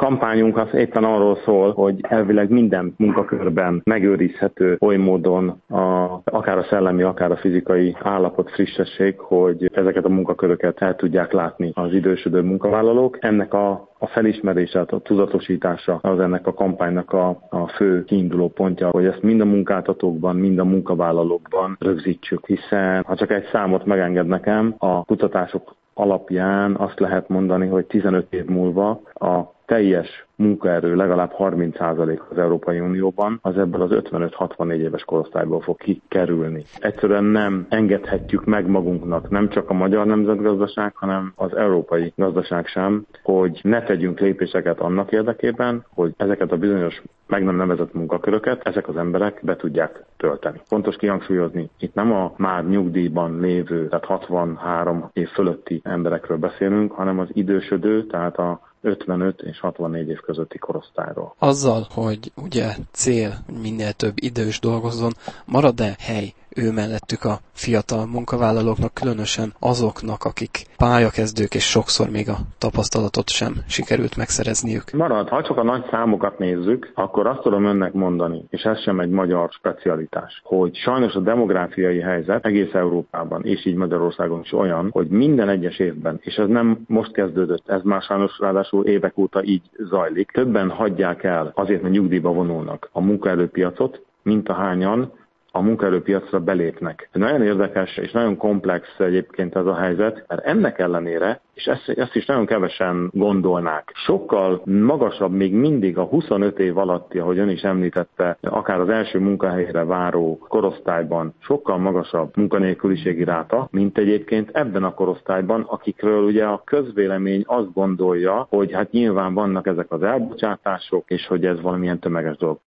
kampányunk az éppen arról szól, hogy elvileg minden munkakörben megőrizhető oly módon akár a szellemi, akár a fizikai állapot, frissesség, hogy ezeket a munkaköröket el tudják látni az idősödő munkavállalók. Ennek a felismerése, a tudatosítása az ennek a kampánynak a fő kiinduló pontja, hogy ezt mind a munkáltatókban, mind a munkavállalókban rögzítsük, hiszen ha csak egy számot megenged nekem, a kutatások alapján azt lehet mondani, hogy 15 év múlva a teljes munkaerő legalább 30% az Európai Unióban, az ebből az 55-64 éves korosztályból fog kikerülni. Egyszerűen nem engedhetjük meg magunknak, nem csak a magyar nemzetgazdaság, hanem az európai gazdaság sem, hogy ne tegyünk lépéseket annak érdekében, hogy ezeket a bizonyos meg nem nevezett munkaköröket ezek az emberek be tudják tölteni. Fontos kihangsúlyozni, itt nem a már nyugdíjban lévő, tehát 63 év fölötti emberekről beszélünk, hanem az idősödő, tehát a 55 és 64 év közötti korosztályról. Azzal, hogy ugye cél, hogy minél több idős dolgozzon, marad-e hely ő mellettük a fiatal munkavállalóknak, különösen azoknak, akik pályakezdők, és sokszor még a tapasztalatot sem sikerült megszerezniük? Marad. Ha csak a nagy számokat nézzük, akkor azt tudom önnek mondani, és ez sem egy magyar specialitás, hogy sajnos a demográfiai helyzet egész Európában, és így Magyarországon is olyan, hogy minden egyes évben, és ez nem most kezdődött, ez már sajnos ráadásul évek óta így zajlik, többen hagyják el azért, mert nyugdíjba vonulnak a munkaerőpiacot, mint ahányan a munkaerőpiacra belépnek. Nagyon érdekes és nagyon komplex egyébként ez a helyzet, mert ennek ellenére, és ezt is nagyon kevesen gondolnák, sokkal magasabb még mindig a 25 év alatti, ahogy ön is említette, akár az első munkahelyre váró korosztályban sokkal magasabb munkanélküliségi ráta, mint egyébként ebben a korosztályban, akikről ugye a közvélemény azt gondolja, hogy hát nyilván vannak ezek az elbocsátások, és hogy ez valamilyen tömeges dolog.